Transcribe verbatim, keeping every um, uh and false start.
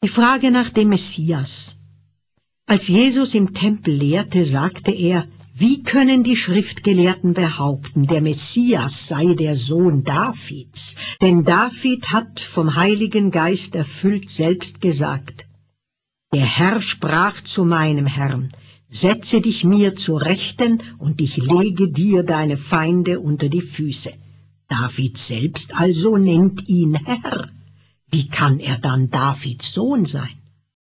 Die Frage nach dem Messias. Als Jesus im Tempel lehrte, sagte er, wie können die Schriftgelehrten behaupten, der Messias sei der Sohn Davids? Denn David hat vom Heiligen Geist erfüllt selbst gesagt, der Herr sprach zu meinem Herrn, setze dich mir zur Rechten und ich lege dir deine Feinde unter die Füße. David selbst also nennt ihn Herr. Wie kann er dann Davids Sohn sein?